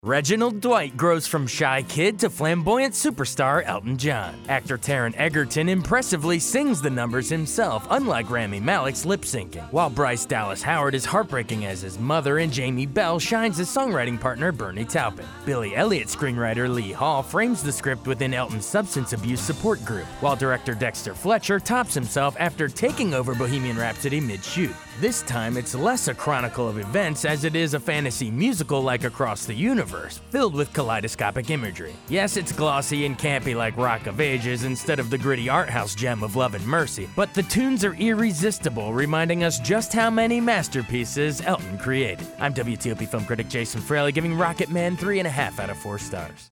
Reginald Dwight grows from shy kid to flamboyant superstar Elton John. Actor Taron Egerton impressively sings the numbers himself, unlike Rami Malek's lip-syncing, while Bryce Dallas Howard is heartbreaking as his mother and Jamie Bell shines as songwriting partner Bernie Taupin. Billy Elliot screenwriter Lee Hall frames the script within Elton's substance abuse support group, while director Dexter Fletcher tops himself after taking over Bohemian Rhapsody mid-shoot. This time, it's less a chronicle of events as it is a fantasy musical like Across the Universe, filled with kaleidoscopic imagery. Yes, it's glossy and campy like Rock of Ages instead of the gritty art house gem of Love and Mercy, but the tunes are irresistible, reminding us just how many masterpieces Elton created. I'm WTOP film critic Jason Fraley, giving Rocketman 3.5 out of 4 stars.